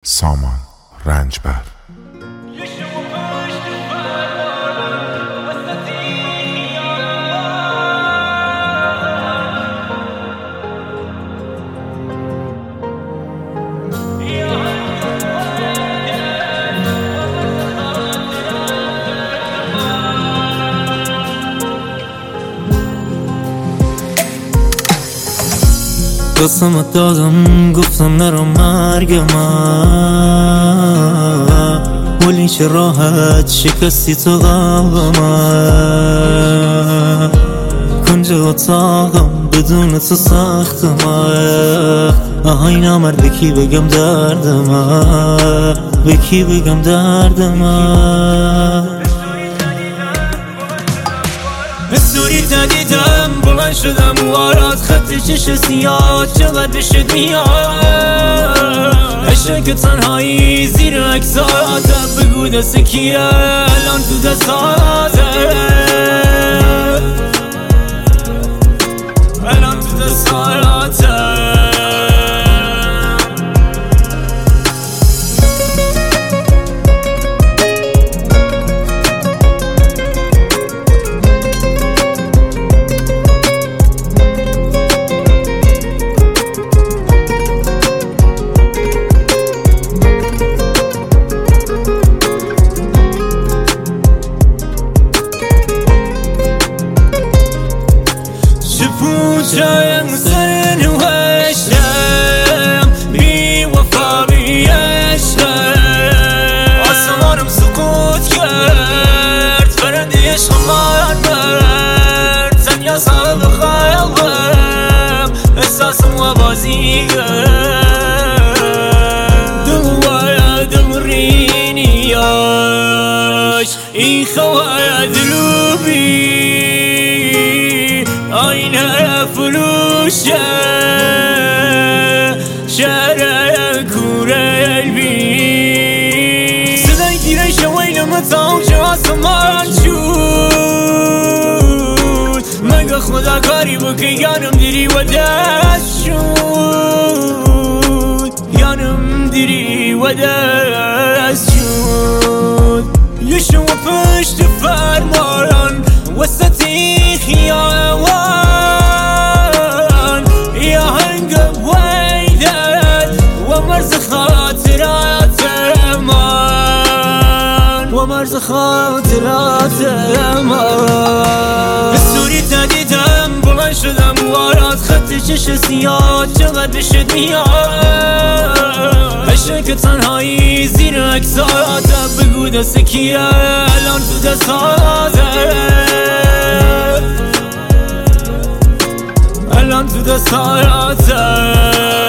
سامان رنجبر. قسمت دادم گفتم نرو مرگ من، ولی چه راحت شکستی تو قلب من. کنج اتاقم بدون تو سخت من، آهای نامرد به کی بگم درد من، به کی بگم درد من. بسوری تدیدم بلند شدم وارات خط چش سیاه چقدر شد میاد عشق تنهایی زیر اکساتم بگو دست کیه الان تو دستاتم، الان تو دستاتم. شایم سر نوشتم بی وفا بی عشقم، آسمانم سکوت کرد فرنده عشقم برد، تنیا صاحب خیالم احساسم و بازی کرد. دل ویا دل رینیاش این خواه دلوبی آینه فروشه شهر کوره البی صدای گیره شویل متاو چه آسمان شد، مگه خدا کاری بکن یانم دیری و دست شد، یانم دیری و دست شد. یشو پشت فرمان وسطی خیابان یا هنگ ویدد و مرز خاطرات من، و مرز خاطرات من. بسوری تدیدم بلند شدم وارات خط چش سیاه چقدر شد میاد عشق تنهایی زیر اکساتم بگو دست کیه الان تو دستاتم، الان تو دستاتم.